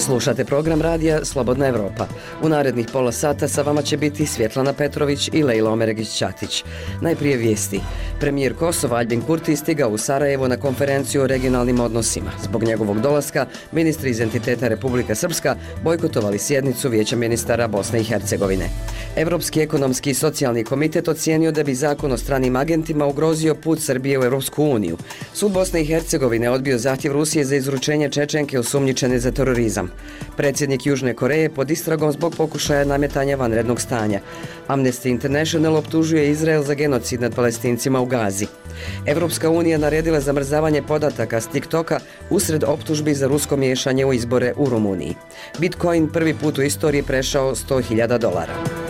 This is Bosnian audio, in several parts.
Slušate program radija Slobodna Evropa. U narednih pola sata sa vama će biti Svjetlana Petrović i Lejla Omeregić-Ćatić. Najprije vijesti. Premijer Kosova Aljbin Kurti stigao u Sarajevo na konferenciju o regionalnim odnosima. Zbog njegovog dolaska, ministri iz entiteta Republika Srpska bojkotovali sjednicu Vijeća ministara Bosne i Hercegovine. Evropski ekonomski i socijalni komitet ocijenio da bi zakon o stranim agentima ugrozio put Srbije u Evropsku uniju. Sud Bosne i Hercegovine odbio zahtjev Rusije za izručenje Čečenke osumnjičene za terorizam. Predsjednik Južne Koreje pod istragom zbog pokušaja nametanja vanrednog stanja. Amnesty International optužuje Izrael za genocid nad Palestincima u Gazi. Evropska unija naredila zamrzavanje podataka s TikToka usred optužbi za rusko miješanje u izbore u Rumuniji. Bitcoin prvi put u istoriji prešao $100.000.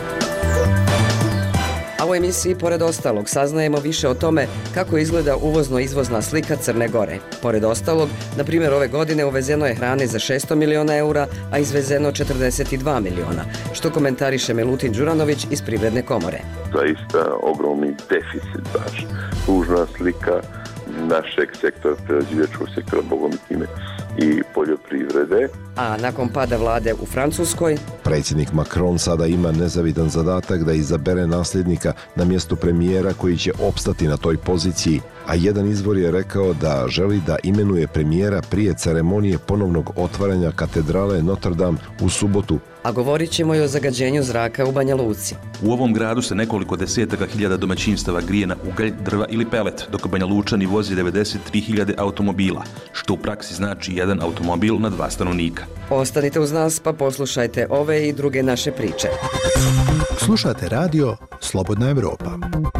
A u emisiji, pored ostalog, saznajemo više o tome kako izgleda uvozno-izvozna slika Crne Gore. Pored ostalog, na primjer, ove godine uvezeno je hrane za 600 miliona eura, a izvezeno 42 miliona, što komentariše Milutin Đuranović iz Privredne komore. Zaista ogromni deficit baš. Tužna slika našeg sektora, prerađivačkog sektora, bogom i time i poljoprivrede. A nakon pada vlade u Francuskoj, predsjednik Macron sada ima nezavidan zadatak da izabere nasljednika na mjestu premijera koji će opstati na toj poziciji, a jedan izvor je rekao da želi da imenuje premijera prije ceremonije ponovnog otvaranja katedrale Notre Dame u subotu. A govorit ćemo i o zagađenju zraka u Banja Luci. U ovom gradu se nekoliko desetaka hiljada domaćinstava grije na ugalj, drva ili pelet, dok Banja Lučani vozi 93.000 automobila, što u praksi znači jedan automobil na 2 stanovnika. Ostanite uz nas pa poslušajte ove i druge naše priče. Slušate radio Slobodna Evropa.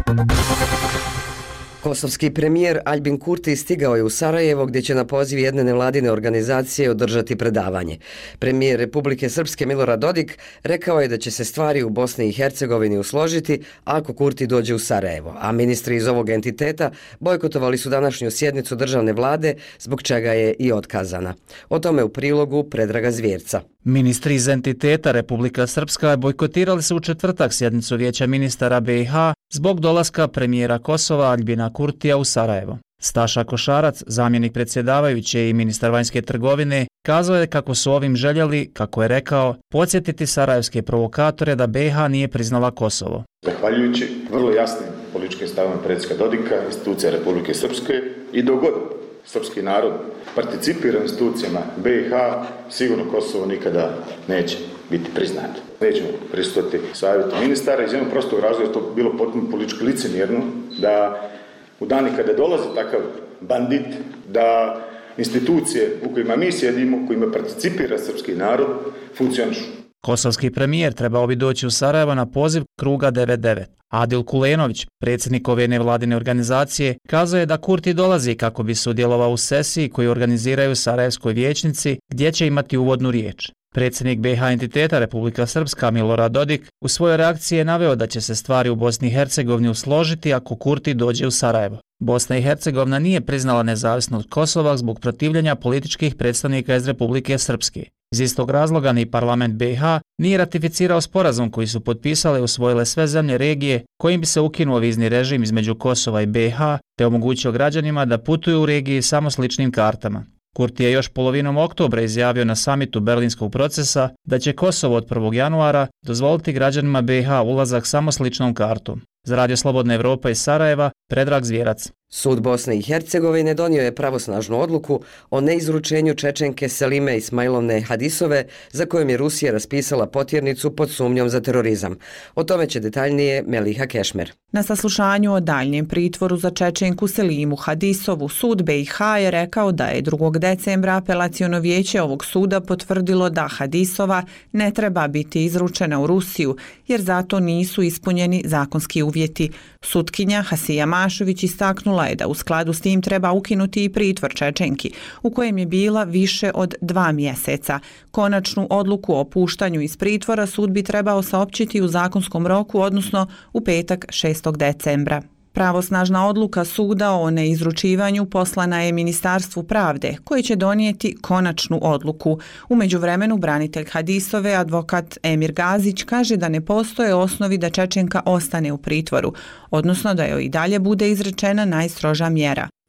Kosovski premijer Aljbin Kurti stigao je u Sarajevo gdje će na poziv jedne nevladine organizacije održati predavanje. Premijer Republike Srpske Milorad Dodik rekao je da će se stvari u Bosni i Hercegovini usložiti ako Kurti dođe u Sarajevo, a ministri iz ovog entiteta bojkotovali su današnju sjednicu državne vlade, zbog čega je i otkazana. O tome u prilogu Predraga Zvjerca. Ministri iz entiteta Republika Srpska bojkotirali su u četvrtak sjednicu Vijeća ministara BiH zbog dolaska premijera Kosova Aljbina Kurtija u Sarajevo. Staša Košarac, zamjenik predsjedavajuće i ministar vanjske trgovine, kazao je kako su ovim željeli, kako je rekao, podsjetiti sarajevske provokatore da BiH nije priznala Kosovo. Zahvaljujući vrlo jasnim političkim stavima predsjednika Dodika, institucija Republike Srpske i dogod srpski narod participira u institucijama BiH, sigurno Kosovo nikada neće biti priznato. Nećemo pristupiti savjetu ministara iz jednog prostog razloga, to bilo potpuno politički licemjerno, da u dani kada dolazi takav bandit, da institucije u kojima mi sjedimo, u kojima participira srpski narod, funkcionišu. Kosovski premijer trebao bi doći u Sarajevo na poziv Kruga 99. Adil Kulenović, predsjednik ove nevladine organizacije, kazao je da Kurti dolazi kako bi sudjelovao u sesiji koju organiziraju u Sarajevskoj vijećnici, gdje će imati uvodnu riječ. Predsjednik BiH entiteta Republika Srpska Milorad Dodik u svojoj reakciji je naveo da će se stvari u Bosni i Hercegovini usložiti ako Kurti dođe u Sarajevo. Bosna i Hercegovina nije priznala nezavisnost Kosova zbog protivljenja političkih predstavnika iz Republike Srpske. Iz istog razloga ni parlament BiH nije ratificirao sporazum koji su potpisale i usvojile sve zemlje regije kojim bi se ukinuo vizni režim između Kosova i BiH te omogućio građanima da putuju u regiji samo s ličnim kartama. Kurti je još polovinom oktobra izjavio na samitu Berlinskog procesa da će Kosovo od 1. januara dozvoliti građanima BiH ulazak samo s ličnom kartom. Za Radio Slobodna Evropa iz Sarajeva, Predrag Zvjerac. Sud Bosne i Hercegovine donio je pravosnažnu odluku o neizručenju Čečenke Selime Ismailovne Hadisove, za kojom je Rusija raspisala potjernicu pod sumnjom za terorizam. O tome će detaljnije Meliha Kešmer. Na saslušanju o daljnjem pritvoru za Čečenku Selimu Hadisovu, sud BiH je rekao da je 2. decembra apelaciono vijeće ovog suda potvrdilo da Hadisova ne treba biti izručena u Rusiju, jer zato nisu ispunjeni zakonski uvjeti. Sutkinja Hasija Mašović istaknula je da u skladu s tim treba ukinuti i pritvor Čečenki, u kojem je bila više od 2 mjeseca. Konačnu odluku o puštanju iz pritvora sud bi trebao saopćiti u zakonskom roku, odnosno u petak 6. decembra. Pravosnažna odluka suda o neizručivanju poslana je Ministarstvu pravde, koji će donijeti konačnu odluku. U međuvremenu branitelj Hadisove, advokat Emir Gazić, kaže da ne postoje osnovi da Čečenka ostane u pritvoru, odnosno da joj i dalje bude izrečena najstroža mjera.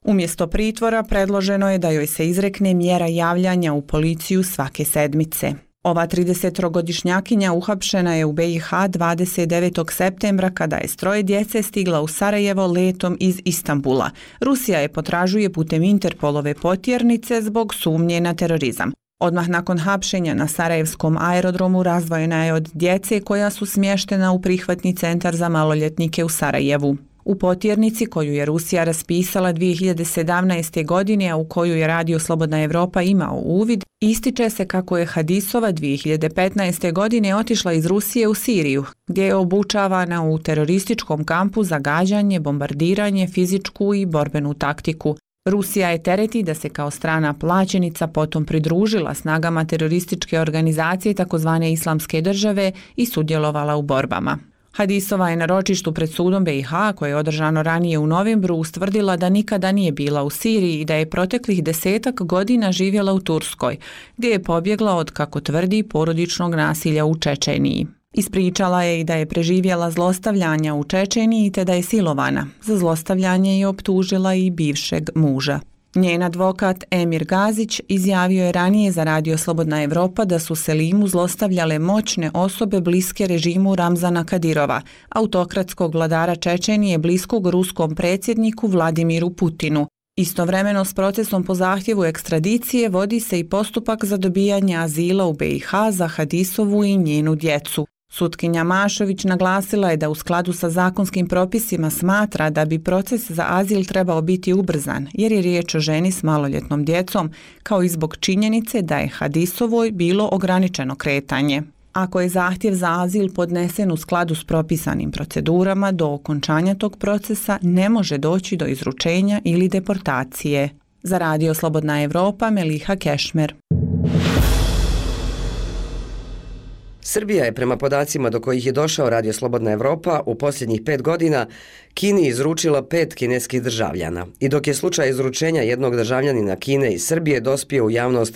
Umjesto pritvora predloženo je da joj se izrekne mjera javljanja u policiju svake sedmice. Ova 30-godišnjakinja uhapšena je u BiH 29. septembra kada je s 3 djece stigla u Sarajevo letom iz Istanbula. Rusija je potražuje putem Interpolove potjernice zbog sumnje na terorizam. Odmah nakon hapšenja na Sarajevskom aerodromu razdvojena je od djece koja su smještena u prihvatni centar za maloljetnike u Sarajevu. U potjernici koju je Rusija raspisala 2017. godine, a u koju je Radio Slobodna Evropa imao uvid, ističe se kako je Hadisova 2015. godine otišla iz Rusije u Siriju, gdje je obučavana u terorističkom kampu za gađanje, bombardiranje, fizičku i borbenu taktiku. Rusija je tereti da se kao strana plaćenica potom pridružila snagama terorističke organizacije tzv. Islamske države i sudjelovala u borbama. Hadisova je na ročištu pred sudom BiH, koje je održano ranije u novembru, ustvrdila da nikada nije bila u Siriji i da je proteklih 10 godina živjela u Turskoj, gdje je pobjegla od, kako tvrdi, porodičnog nasilja u Čečeniji. Ispričala je i da je preživjela zlostavljanja u Čečeniji te da je silovana. Za zlostavljanje je optužila i bivšeg muža. Njen advokat Emir Gazić izjavio je ranije za Radio Slobodna Evropa da su Selimu zlostavljale moćne osobe bliske režimu Ramzana Kadirova, autokratskog vladara Čečenije bliskog ruskom predsjedniku Vladimiru Putinu. Istovremeno s procesom po zahtjevu ekstradicije vodi se i postupak za dobijanje azila u BiH za Hadisovu i njenu djecu. Sutkinja Mašović naglasila je da u skladu sa zakonskim propisima smatra da bi proces za azil trebao biti ubrzan, jer je riječ o ženi s maloljetnom djecom, kao i zbog činjenice da je Hadisovoj bilo ograničeno kretanje. Ako je zahtjev za azil podnesen u skladu s propisanim procedurama, do okončanja tog procesa ne može doći do izručenja ili deportacije. Za Radio Slobodna Evropa, Meliha Kešmer. Srbija je prema podacima do kojih je došao Radio Slobodna Evropa u posljednjih 5 godina Kini izručila 5 kineskih državljana. I dok je slučaj izručenja jednog državljanina Kine iz Srbije dospio u javnost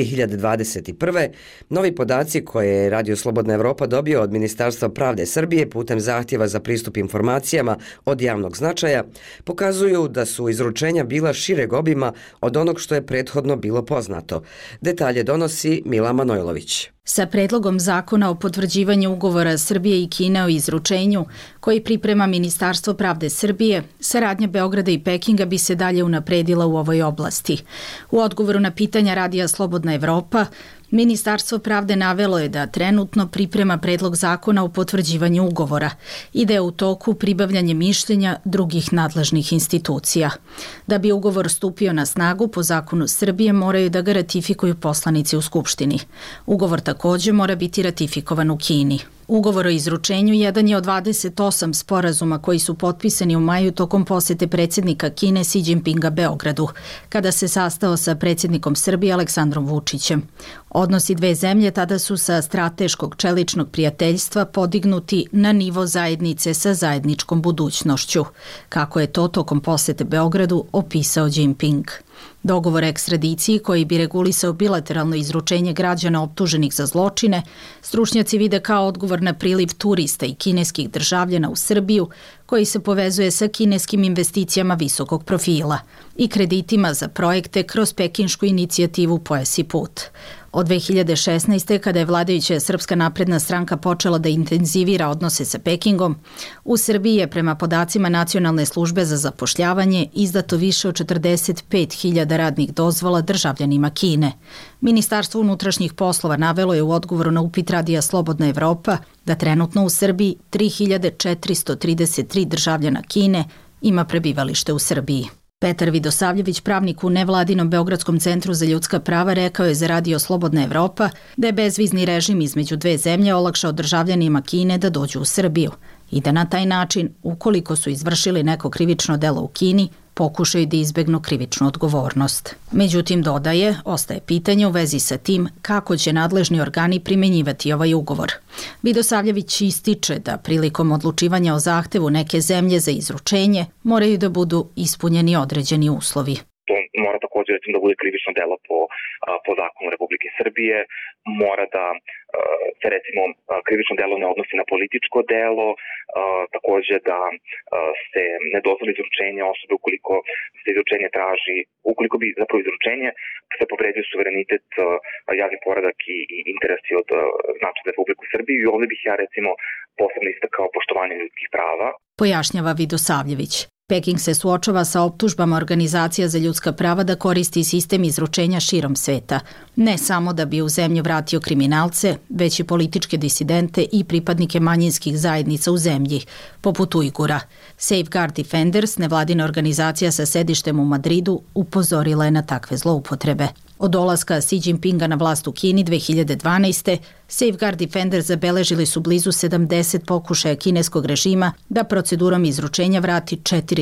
2021. novi podaci koje je Radio Slobodna Evropa dobio od Ministarstva pravde Srbije putem zahtjeva za pristup informacijama od javnog značaja pokazuju da su izručenja bila šireg obima od onog što je prethodno bilo poznato. Detalje donosi Mila Manojlović. Sa predlogom zakona o potvrđivanju ugovora Srbije i Kine o izručenju, koji priprema Ministarstvo pravde Srbije, saradnja Beograda i Pekinga bi se dalje unapredila u ovoj oblasti. U odgovoru na pitanja Radija Slobodna Evropa, Ministarstvo pravde navelo je da trenutno priprema predlog zakona o potvrđivanju ugovora i da je u toku pribavljanje mišljenja drugih nadležnih institucija. Da bi ugovor stupio na snagu, po zakonu Srbije moraju da ga ratifikuju poslanici u Skupštini. Ugovor također mora biti ratifikovan u Kini. Ugovor o izručenju jedan je od 28 sporazuma koji su potpisani u maju tokom posjete predsjednika Kine Xi Jinpinga Beogradu, kada se sastao sa predsjednikom Srbije Aleksandrom Vučićem. Odnosi dve zemlje tada su sa strateškog čeličnog prijateljstva podignuti na nivo zajednice sa zajedničkom budućnošću, kako je to tokom posjete Beogradu opisao Jinping. Dogovor o ekstradiciji koji bi regulisao bilateralno izručenje građana optuženih za zločine, stručnjaci vide kao odgovor na priliv turista i kineskih državljana u Srbiju, koji se povezuje sa kineskim investicijama visokog profila i kreditima za projekte kroz pekinšku inicijativu Pojas i put. Od 2016. kada je vladajuća Srpska napredna stranka počela da intenzivira odnose sa Pekingom, u Srbiji je prema podacima Nacionalne službe za zapošljavanje izdato više od 45.000 radnih dozvola državljanima Kine. Ministarstvo unutrašnjih poslova navelo je u odgovoru na upit Radija Slobodna Evropa da trenutno u Srbiji 3.433 državljana Kine ima prebivalište u Srbiji. Petar Vidosavljević, pravnik u nevladinom Beogradskom centru za ljudska prava, rekao je za Radio Slobodna Evropa da je bezvizni režim između dve zemlje olakšao državljanima Kine da dođu u Srbiju i da na taj način, ukoliko su izvršili neko krivično delo u Kini, pokušaju da izbegnu krivičnu odgovornost. Međutim, dodaje, ostaje pitanje u vezi sa tim kako će nadležni organi primenjivati ovaj ugovor. Vidosavljević ističe da prilikom odlučivanja o zahtevu neke zemlje za izručenje moraju da budu ispunjeni određeni uslovi. To mora da također recimo da bude krivično delo po zakonu Republike Srbije, mora da se recimo krivično delo ne odnosi na političko delo, također da se ne dozvoli izručenje osobe ukoliko se izručenje traži, ukoliko bi zapravo izručenje se povredio suverenitet, javni poredak i interesi od značaja za Republiku Srbiju. I ovdje bih ja recimo posebno istakao poštovanje ljudskih prava. Pojašnjava Vidosavljević. Peking se suočava sa optužbama organizacija za ljudska prava da koristi sistem izručenja širom sveta, ne samo da bi u zemlju vratio kriminalce, već i političke disidente i pripadnike manjinskih zajednica u zemlji, poput Ujgura. Safeguard Defenders, nevladina organizacija sa sedištem u Madridu, upozorila je na takve zloupotrebe. Od dolaska Xi Jinpinga na vlast u Kini 2012. Safeguard Defenders zabeležili su blizu 70 pokušaja kineskog režima da procedurom izručenja vrati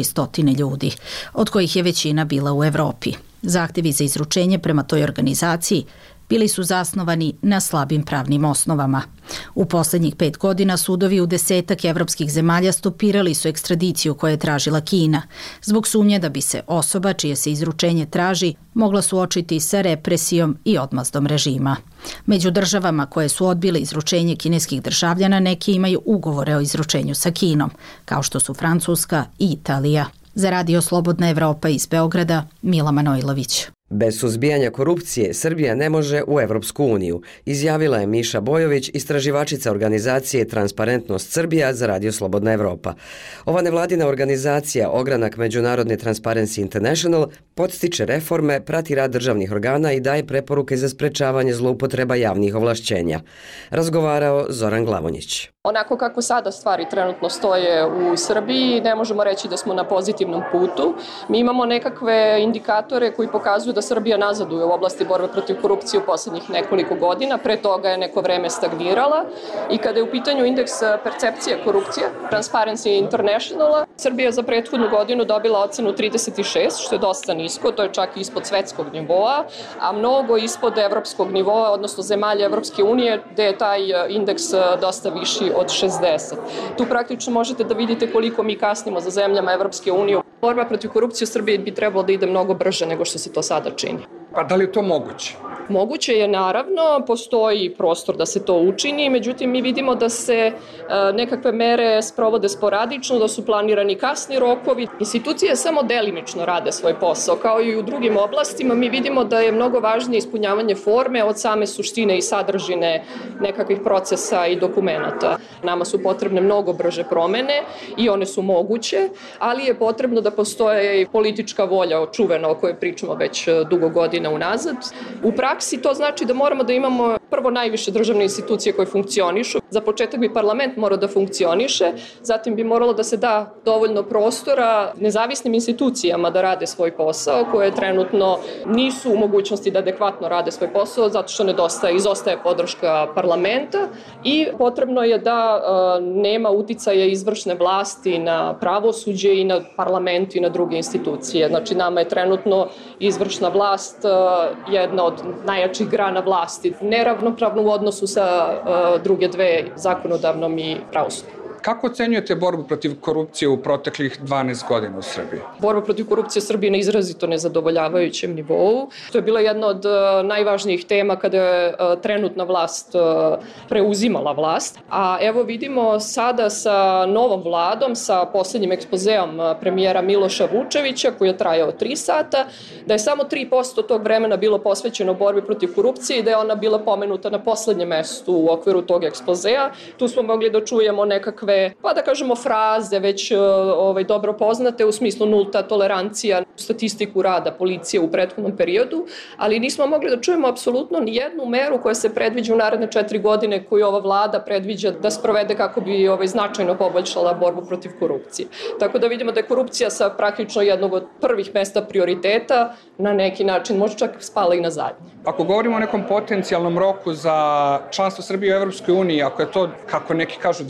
400 ljudi, od kojih je većina bila u Evropi. Zahtevi za izručenje prema toj organizaciji bili su zasnovani na slabim pravnim osnovama. U posljednjih 5 godina sudovi u 10 evropskih zemalja stopirali su ekstradiciju koju je tražila Kina, zbog sumnje da bi se osoba čije se izručenje traži mogla suočiti sa represijom i odmazdom režima. Među državama koje su odbile izručenje kineskih državljana neki imaju ugovore o izručenju sa Kinom, kao što su Francuska i Italija. Za Radio Slobodna Evropa iz Beograda, Mila Manojlović. Bez suzbijanja korupcije Srbija ne može u Evropsku uniju, izjavila je Miša Bojović, istraživačica organizacije Transparentnost Srbija za Radio Slobodna Evropa. Ova nevladina organizacija, ogranak Međunarodne Transparency International, podstiče reforme, prati rad državnih organa i daje preporuke za sprečavanje zloupotreba javnih ovlašćenja. Razgovarao Zoran Glavonjić. Onako kako sada stvari trenutno stoje u Srbiji, ne možemo reći da smo na pozitivnom putu. Mi imamo nekakve indikatore koji pokazuju da Srbija nazaduje u oblasti borbe protiv korupcije u posljednjih nekoliko godina. Pre toga je neko vreme stagnirala i kada je u pitanju indeks percepcije korupcije, Transparency Internationala, Srbija je za prethodnu godinu dobila ocenu 36, što je dosta nisko, to je čak ispod svetskog nivoa, a mnogo ispod evropskog nivoa, odnosno zemalja Evropske unije, gde je taj indeks dosta viši od 60. Tu praktično možete da vidite koliko mi kasnimo za zemljama Evropske unije. Borba protiv korupcije u Srbiji bi trebalo da ide mnogo brže nego što se to sada čini. Pa da li je to moguće? Moguće je, naravno, postoji prostor da se to učini, međutim mi vidimo da se nekakve mere sprovode sporadično, da su planirani kasni rokovi. Institucije samo delimično rade svoj posao, kao i u drugim oblastima. Mi vidimo da je mnogo važnije ispunjavanje forme od same suštine i sadržine nekakvih procesa i dokumenata. Nama su potrebne mnogo brže promene i one su moguće, ali je potrebno da postoje i politička volja čuvena o kojoj pričamo već dugo godina unazad. U praksi to znači da moramo da imamo prvo najviše državne institucije koje funkcionišu. Za početak bi parlament morao da funkcioniše, zatim bi moralo da se da dovoljno prostora nezavisnim institucijama da rade svoj posao, koje trenutno nisu u mogućnosti da adekvatno rade svoj posao, zato što izostaje podrška parlamenta i potrebno je da nema uticaja izvršne vlasti na pravosuđe i na parlament i na druge institucije. Znači nama je trenutno izvršna vlast jedna od najjačih grana vlasti, neravnopravno u odnosu sa druge dve, zakonodavnom i pravosudnom. Kako ocenjujete borbu protiv korupcije u proteklih 12 godina u Srbiji? Borba protiv korupcije u Srbiji na izrazito nezadovoljavajućem nivou. To je bila jedna od najvažnijih tema kada je trenutna vlast preuzimala vlast. A evo vidimo sada sa novom vladom, sa posljednjim ekspozeom premijera Miloša Vučevića, koji je trajao 3 sata, da je samo 3% tog vremena bilo posvećeno borbi protiv korupcije i da je ona bila pomenuta na poslednjem mestu u okviru tog ekspozea. Tu smo mogli da čujemo nekakve, pa da kažemo fraze već dobro poznate u smislu nulta tolerancija, statistiku rada policije u prethodnom periodu, ali nismo mogli da čujemo apsolutno ni jednu meru koja se predviđa u naredne 4 godine koju ova vlada predviđa da sprovede kako bi značajno poboljšala borbu protiv korupcije. Tako da vidimo da je korupcija sa praktično jednog od prvih mesta prioriteta na neki način možda čak spala i na zadnje. Ako govorimo o nekom potencijalnom roku za članstvo Srbije u Evropskoj uniji, ako je to, kako neki kažu,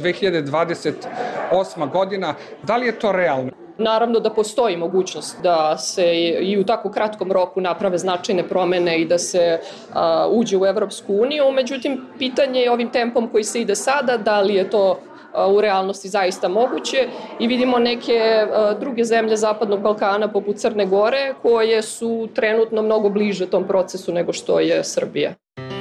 2028. godina, da li je to realno? Naravno da postoji mogućnost da se i u tako kratkom roku naprave značajne promene i da se uđe u Evropsku uniju, međutim pitanje je ovim tempom koji se ide sada, da li je to u realnosti zaista moguće i vidimo neke druge zemlje Zapadnog Balkana poput Crne Gore koje su trenutno mnogo bliže tom procesu nego što je Srbija.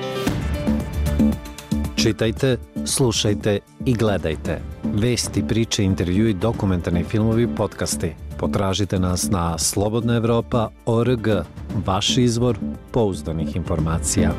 Čitajte, slušajte i gledajte. Vesti, priče, intervjui, dokumentarni filmovi, podcasti. Potražite nas na slobodnaevropa.org, vaš izvor pouzdanih informacija.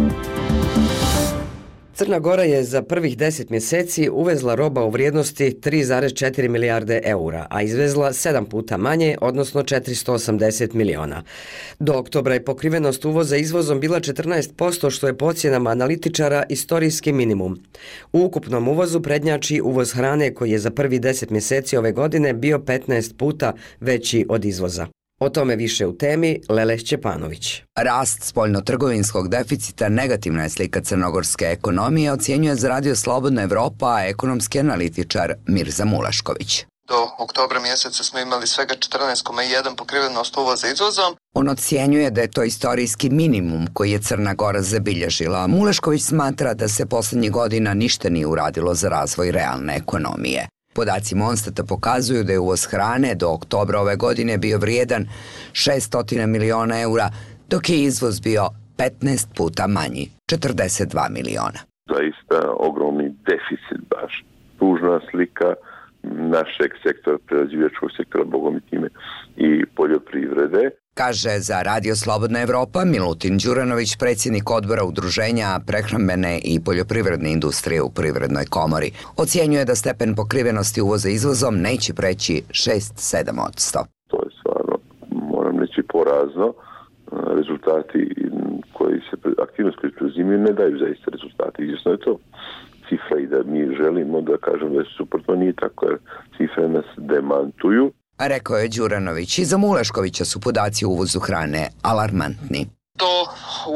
Crna Gora je za prvih 10 mjeseci uvezla roba u vrijednosti 3,4 milijarde eura, a izvezla 7 puta manje, odnosno 480 miliona. Do oktobra je pokrivenost uvoza izvozom bila 14%, što je po ocjenama analitičara istorijski minimum. U ukupnom uvozu prednjači uvoz hrane koji je za prvih 10 mjeseci ove godine bio 15 puta veći od izvoza. O tome više u temi Lele Šćepanović. Rast spoljnotrgovinskog deficita negativna je slika crnogorske ekonomije, ocjenjuje za Radio Slobodna Evropa ekonomski analitičar Mirza Mulašković. Do oktobra mjeseca smo imali svega 14,1 pokrivenost uvoza izvozom. On ocjenjuje da je to istorijski minimum koji je Crna Gora zabilježila. Mulašković smatra da se posljednjih godina ništa nije uradilo za razvoj realne ekonomije. Podaci Monstata pokazuju da je uvoz hrane do oktobra ove godine bio vrijedan 600 miliona eura, dok je izvoz bio 15 puta manji, 42 miliona. Zaista ogromni deficit baš. Tužna slika našeg sektora, prerađivačkog sektora, bogom i time i poljoprivrede. Kaže za Radio Slobodna Evropa Milutin Đuranović, predsjednik odbora Udruženja prehrambene i poljoprivredne industrije u Privrednoj komori. Ocjenjuje da stepen pokrivenosti uvoza izvozom neće preći 6-7%. To je stvarno, moram reći, porazno. Rezultati koji se, aktivnosti koje preuzimaju ne daju zaista rezultati. Izvjesno je to cifra i da mi želimo da kažem da je suprotno, nije tako, jer cifre nas demantuju. Rekao je Đuranović. I za Mulaškovića su podaci o uvozu hrane alarmantni. To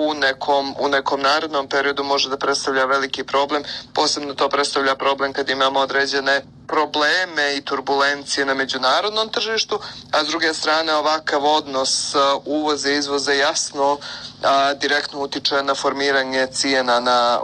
u nekom narednom periodu može da predstavlja veliki problem. Posebno to predstavlja problem kad imamo određene probleme i turbulencije na međunarodnom tržištu, a s druge strane ovakav odnos uvoza i izvoza jasno direktno utiče na formiranje cijena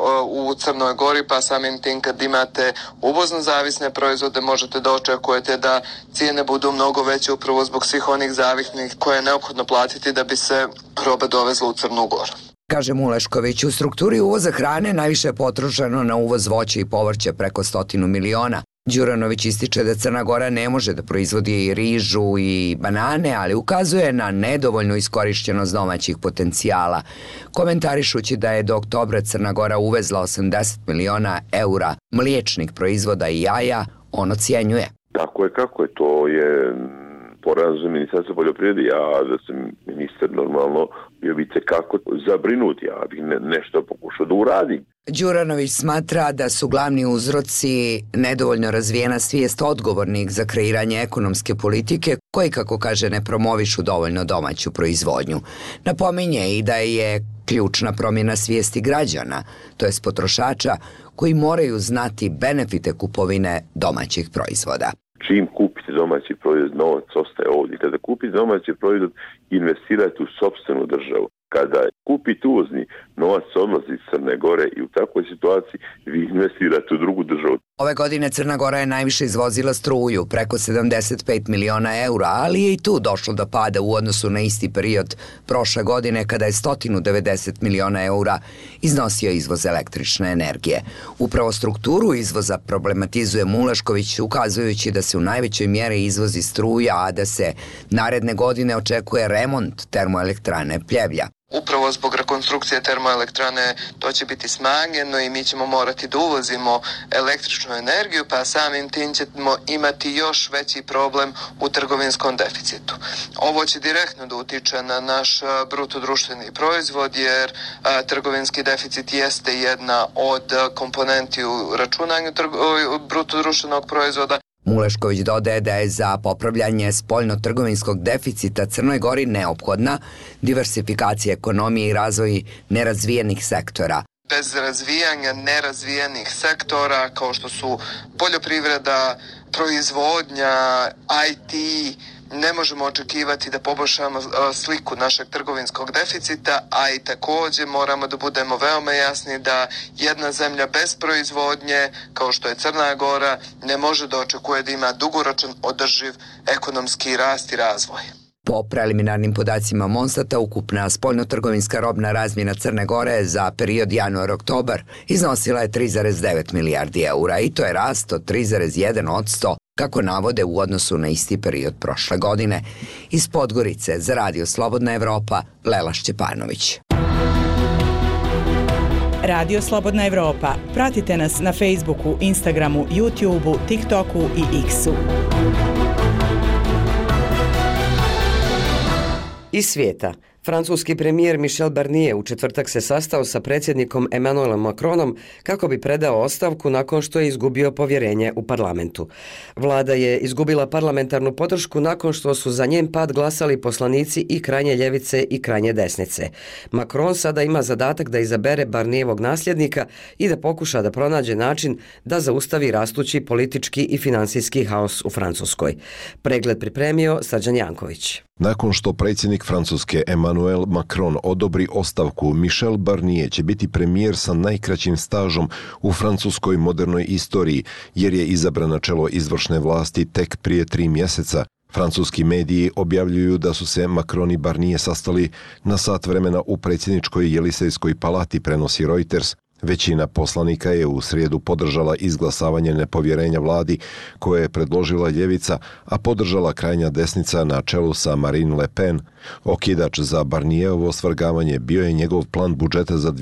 u Crnoj Gori, pa samim tim kad imate uvozno zavisne proizvode možete da očekujete da cijene budu mnogo veće upravo zbog svih onih zavisnih koje je neophodno platiti da bi se roba dovezla u Crnu Goru. Kaže Mulešković, u strukturi uvoza hrane najviše je potrošeno na uvoz voća i povrća preko 100 miliona. Đuranović ističe da Crna Gora ne može da proizvodi i rižu i banane, ali ukazuje na nedovoljnu iskorišćenost domaćih potencijala, komentarišući da je do oktobra Crna Gora uvezla 80 miliona eura mliječnih proizvoda i jaja. On ocjenjuje. Tako je, kako je, to je poraz za ministarstvo poljoprivrede. Ja da sam ministar normalno bio bi kako zabrinut, ja bih nešto pokušao da uradim. Đuranović smatra da su glavni uzroci nedovoljno razvijena svijest odgovornih za kreiranje ekonomske politike koji, kako kaže, ne promovišu dovoljno domaću proizvodnju. Napominje i da je ključna promjena svijesti građana, to jest potrošača, koji moraju znati benefite kupovine domaćih proizvoda. Čim kupite domaći proizvod, novac ostaje ovdje. Kada kupite domaći proizvod, investirajte u sopstvenu državu. Kada kupite uvozni, novac odlazi iz Crne Gore i u takvoj situaciji vi investirate u drugu državu. Ove godine Crna Gora je najviše izvozila struju, preko 75 miliona eura, ali je i tu došlo do pada u odnosu na isti period prošle godine kada je 190 miliona eura iznosio izvoz električne energije. Upravo strukturu izvoza problematizuje Mulašković, ukazujući da se u najvećoj mjeri izvozi struja, a da se naredne godine očekuje remont termoelektrane Pljevlja. Upravo zbog rekonstrukcije termoelektrane to će biti smanjeno i mi ćemo morati da uvozimo električnu energiju, pa samim tim ćemo imati još veći problem u trgovinskom deficitu. Ovo će direktno da utiče na naš brutodruštveni proizvod, jer trgovinski deficit jeste jedna od komponenti u računanju brutodruštvenog proizvoda. Mulešković dodaje da je za popravljanje spoljno-trgovinskog deficita Crnoj Gori neophodna diversifikacija ekonomije i razvoj nerazvijenih sektora. Bez razvijanja nerazvijenih sektora kao što su poljoprivreda, proizvodnja, IT, ne možemo očekivati da poboljšamo sliku našeg trgovinskog deficita, a i također moramo da budemo veoma jasni da jedna zemlja bez proizvodnje, kao što je Crna Gora, ne može da očekuje da ima dugoročan održiv ekonomski rast i razvoj. Po preliminarnim podacima Monsata, ukupna spoljnotrgovinska robna razmjena Crne Gore za period januar-oktobar iznosila je 3,9 milijardi eura i to je rast od 3,1%, kako navode u odnosu na isti period prošle godine. Iz Podgorice za Radio Slobodna Evropa, Lela Šćepanović. Radio Slobodna Evropa. Pratite nas na Facebooku, Instagramu, YouTubeu, TikToku i X-u. Iz svijeta. Francuski premijer Michel Barnier u četvrtak se sastao sa predsjednikom Emmanuelom Macronom kako bi predao ostavku nakon što je izgubio povjerenje u parlamentu. Vlada je izgubila parlamentarnu podršku nakon što su za njen pad glasali poslanici i krajnje ljevice i krajnje desnice. Macron sada ima zadatak da izabere Barnierevog nasljednika i da pokuša da pronađe način da zaustavi rastući politički i financijski haos u Francuskoj. Pregled pripremio Srđan Janković. Nakon što predsjednik Francuske Emmanuel Macron odobri ostavku, Michel Barnier će biti premijer sa najkraćim stažom u francuskoj modernoj istoriji, jer je izabran na čelo izvršne vlasti tek prije 3 mjeseca. Francuski mediji objavljuju da su se Macron i Barnier sastali na sat vremena u predsjedničkoj Jelisejskoj palati, prenosi Reuters. Većina poslanika je u srijedu podržala izglasavanje nepovjerenja vladi koje je predložila ljevica, a podržala krajnja desnica na čelu sa Marine Le Pen. Okidač za Barnierovo svrgavanje bio je njegov plan budžeta za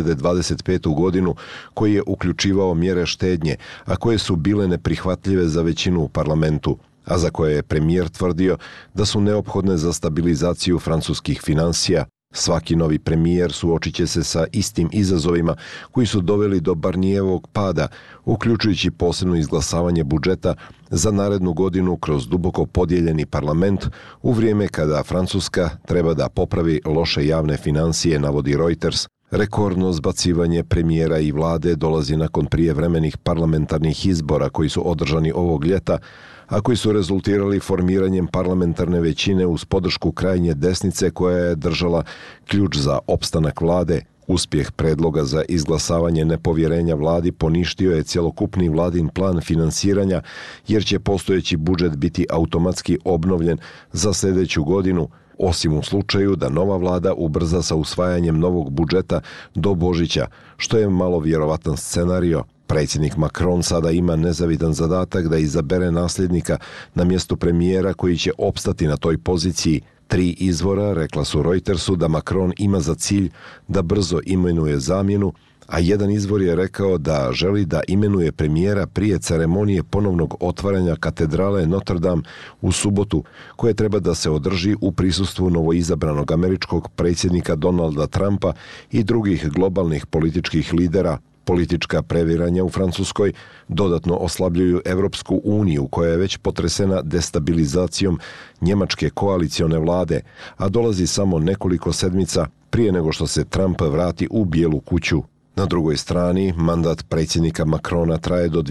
2025. godinu koji je uključivao mjere štednje, a koje su bile neprihvatljive za većinu u parlamentu, a za koje je premijer tvrdio da su neophodne za stabilizaciju francuskih financija. Svaki novi premijer suočit će se sa istim izazovima koji su doveli do Barnierovog pada, uključujući posebno izglasavanje budžeta za narednu godinu kroz duboko podijeljeni parlament u vrijeme kada Francuska treba da popravi loše javne financije, navodi Reuters. Rekordno zbacivanje premijera i vlade dolazi nakon prijevremenih parlamentarnih izbora koji su održani ovog ljeta, a koji su rezultirali formiranjem parlamentarne većine uz podršku krajnje desnice koja je držala ključ za opstanak vlade. Uspjeh predloga za izglasavanje nepovjerenja vladi poništio je cjelokupni vladin plan finansiranja, jer će postojeći budžet biti automatski obnovljen za sljedeću godinu, osim u slučaju da nova vlada ubrza sa usvajanjem novog budžeta do Božića, što je malo vjerovatan scenario. Predsjednik Macron sada ima nezavidan zadatak da izabere nasljednika na mjestu premijera koji će opstati na toj poziciji. 3 izvora rekla su Reutersu da Macron ima za cilj da brzo imenuje zamjenu, a jedan izvor je rekao da želi da imenuje premijera prije ceremonije ponovnog otvaranja katedrale Notre Dame u subotu, koje treba da se održi u prisustvu novoizabranog američkog predsjednika Donalda Trumpa i drugih globalnih političkih lidera. Politička previranja u Francuskoj dodatno oslabljuju Evropsku uniju, koja je već potresena destabilizacijom njemačke koalicione vlade, a dolazi samo nekoliko sedmica prije nego što se Trump vrati u Bijelu kuću. Na drugoj strani, mandat predsjednika Macrona traje do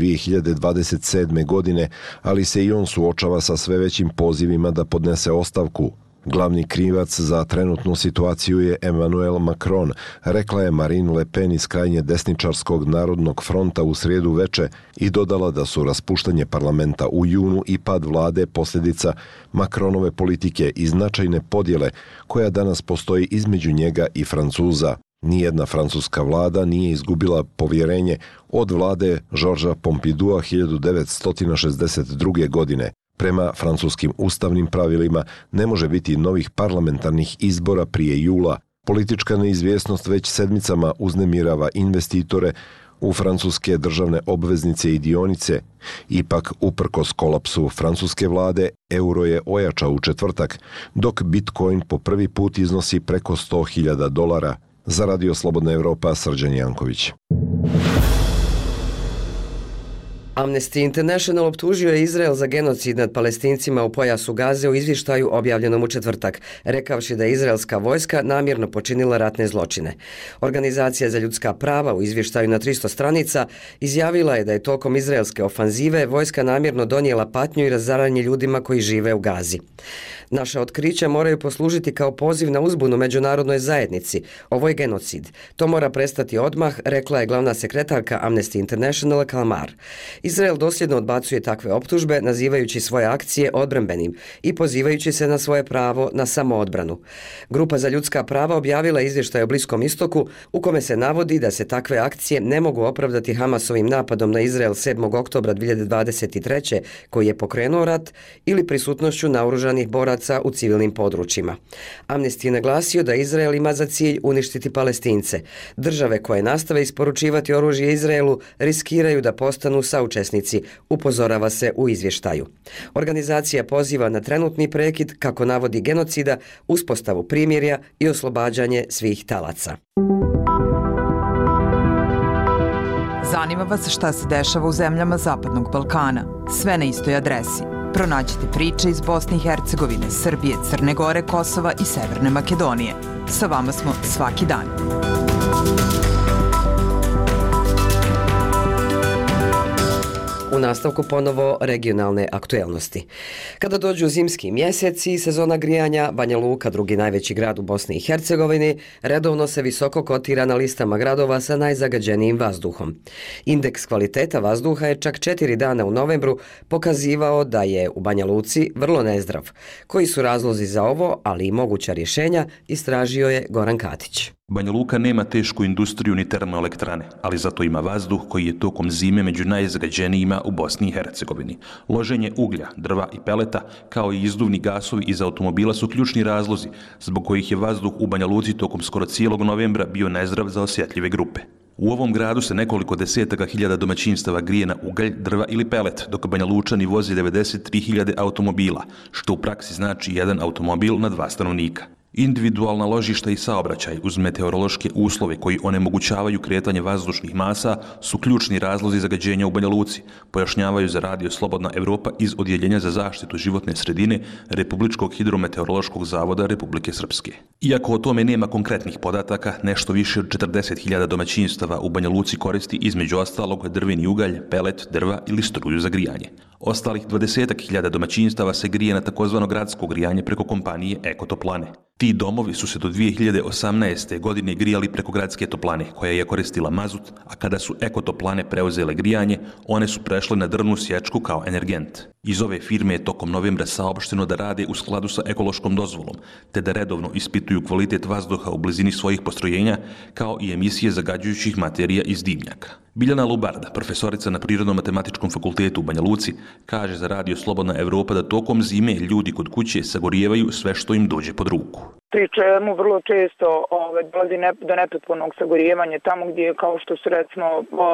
2027. godine, ali se i on suočava sa sve većim pozivima da podnese ostavku. Glavni krivac za trenutnu situaciju je Emmanuel Macron, rekla je Marine Le Pen iz krajnje desničarskog Narodnog fronta u srijedu veče i dodala da su raspuštanje parlamenta u junu i pad vlade posljedica Macronove politike i značajne podjele koja danas postoji između njega i Francuza. Nijedna francuska vlada nije izgubila povjerenje od vlade Georgesa Pompidoua 1962. godine. Prema francuskim ustavnim pravilima ne može biti novih parlamentarnih izbora prije jula. Politička neizvjesnost već sedmicama uznemirava investitore u francuske državne obveznice i dionice. Ipak, uprkos kolapsu francuske vlade, euro je ojačao u četvrtak, dok Bitcoin po prvi put iznosi preko $100.000. Za Radio Slobodna Evropa, Srđan Janković. Amnesty International optužio je Izrael za genocid nad Palestincima u pojasu Gaze u izvještaju objavljenom u četvrtak, rekavši da je izraelska vojska namjerno počinila ratne zločine. Organizacija za ljudska prava u izvještaju na 300 stranica izjavila je da je tokom izraelske ofanzive vojska namjerno donijela patnju i razaranje ljudima koji žive u Gazi. Naša otkrića moraju poslužiti kao poziv na uzbunu međunarodnoj zajednici. Ovo je genocid. To mora prestati odmah, rekla je glavna sekretarka Amnesty International Kalmar. Izrael dosljedno odbacuje takve optužbe, nazivajući svoje akcije odbrambenim i pozivajući se na svoje pravo na samoodbranu. Grupa za ljudska prava objavila izvještaj o Bliskom istoku u kome se navodi da se takve akcije ne mogu opravdati Hamasovim napadom na Izrael 7. oktobra 2023. koji je pokrenuo rat ili prisutnošću naoružanih boraca u civilnim područjima. Amnesty je naglasio da Izrael ima za cilj uništiti Palestince. Države koje nastave isporučivati oružje Izraelu riskiraju da postanu saučesnici, upozorava se u izvještaju. Organizacija poziva na trenutni prekid, kako navodi genocida, uspostavu primirja i oslobađanje svih talaca. Zanima vas šta se dešava u zemljama Zapadnog Balkana? Sve na istoj adresi. Pronađite priče iz Bosne i Hercegovine, Srbije, Crne Gore, Kosova i Severne Makedonije. Sa vama smo svaki dan. U nastavku ponovo regionalne aktuelnosti. Kada dođu zimski mjeseci i sezona grijanja, Banja Luka, drugi najveći grad u Bosni i Hercegovini, redovno se visoko kotira na listama gradova sa najzagađenijim vazduhom. Indeks kvaliteta vazduha je čak 4 dana u novembru pokazivao da je u Banja Luci vrlo nezdrav. Koji su razlozi za ovo, ali i moguća rješenja, istražio je Goran Katić. Banja Luka nema tešku industriju ni termoelektrane, ali zato ima vazduh koji je tokom zime među najzagađenijima u Bosni i Hercegovini. Loženje uglja, drva i peleta, kao i izduvni gasovi iz automobila su ključni razlozi zbog kojih je vazduh u Banja Luci tokom skoro cijelog novembra bio nezdrav za osjetljive grupe. U ovom gradu se nekoliko desetaka hiljada domaćinstava grije na ugalj, drva ili pelet, dok Banja Lučani vozi 93.000 automobila, što u praksi znači jedan automobil na 2 stanovnika. Individualna ložišta i saobraćaj uz meteorološke uslove koji onemogućavaju kretanje vazdušnih masa su ključni razlozi zagađenja u Banja Luci, pojašnjavaju za radio Slobodna Evropa iz Odjeljenja za zaštitu životne sredine Republičkog hidrometeorološkog zavoda Republike Srpske. Iako o tome nema konkretnih podataka, nešto više od 40.000 domaćinstava u Banja Luci koristi između ostalog drveni ugalj, pelet, drva ili struju za grijanje. Ostalih 20.000 domaćinstava se grije na takozvano gradsko grijanje preko kompanije Ekotoplane. Ti domovi su se do 2018. godine grijali preko gradske toplane, koja je koristila mazut, a kada su Ekotoplane preuzele grijanje, one su prešle na drvnu sječku kao energent. Iz ove firme je tokom novembra saopšteno da rade u skladu sa ekološkom dozvolom, te da redovno ispituju kvalitet vazduha u blizini svojih postrojenja, kao i emisije zagađujućih materija iz dimnjaka. Biljana Lubarda, profesorica na Prirodno-matematičkom fakultetu u Banja Luci, kaže za radio Slobodna Evropa da tokom zime ljudi kod kuće sagorijevaju sve što im dođe pod ruku. Pri čemu vrlo često dolazi do nepotpunog sagorijevanja tamo gdje, kao što su recimo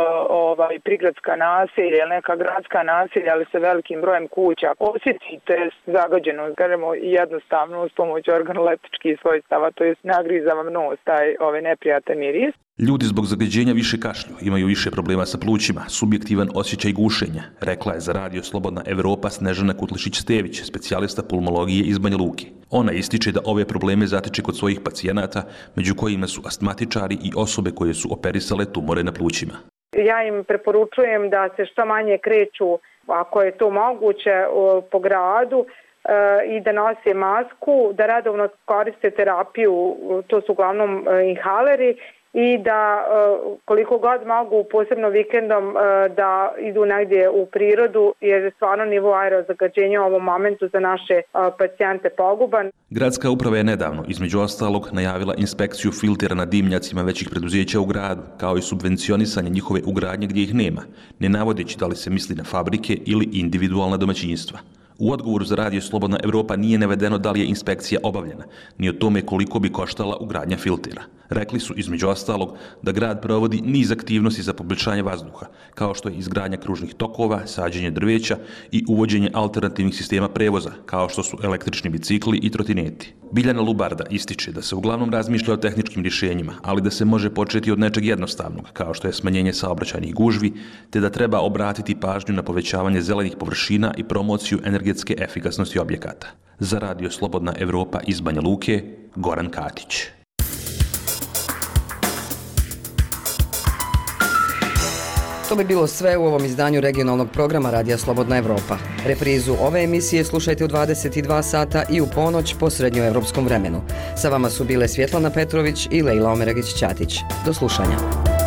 prigradska naselja ili neka gradska naselja, ali sa velikim brojem kuća, osjetite zagađeno, kažemo jednostavno uz pomoć organoleptičkih svojstava, to jest nagriza vam nos taj neprijatan miris. Ljudi zbog zagađenja više kašlju, imaju više problema sa plućima, subjektivan osjećaj gušenja, rekla je za radio Slobodna Evropa Snežana Kutlišić-Stević, specijalista pulmologije iz Banja Luke. Ona ističe da ove probleme zatiče kod svojih pacijenata, među kojima su astmatičari i osobe koje su operisale tumore na plućima. Ja im preporučujem da se što manje kreću, ako je to moguće, po gradu i da nose masku, da redovno koriste terapiju, to su uglavnom inhaleri, i da koliko god mogu, posebno vikendom, da idu negdje u prirodu, jer je stvarno nivo aerozagađenja u ovom momentu za naše pacijente poguban. Gradska uprava je nedavno, između ostalog, najavila inspekciju filtera na dimnjacima većih preduzeća u gradu, kao i subvencionisanje njihove ugradnje gdje ih nema, ne navodeći da li se misli na fabrike ili individualna domaćinstva. U odgovoru za Radio Slobodna Evropa nije navedeno da li je inspekcija obavljena, ni o tome koliko bi koštala ugradnja filtera. Rekli su, između ostalog, da grad provodi niz aktivnosti za poboljšanje vazduha, kao što je izgradnja kružnih tokova, sađenje drveća i uvođenje alternativnih sistema prevoza, kao što su električni bicikli i trotineti. Biljana Lubarda ističe da se uglavnom razmišlja o tehničkim rješenjima, ali da se može početi od nečeg jednostavnog, kao što je smanjenje saobraćajnih gužvi, te da treba obratiti pažnju na povećavanje zelenih površina i promociju energetske efikasnosti objekata. Za Radio Slobodna Evropa iz Banja Luke, Goran Katić. To bi bilo sve u ovom izdanju regionalnog programa Radija Slobodna Evropa. Reprizu ove emisije slušajte u 22 sata i u ponoć po srednjoevropskom vremenu. Sa vama su bile Svjetlana Petrović i Lejla Omeragić-Ćatić. Do slušanja.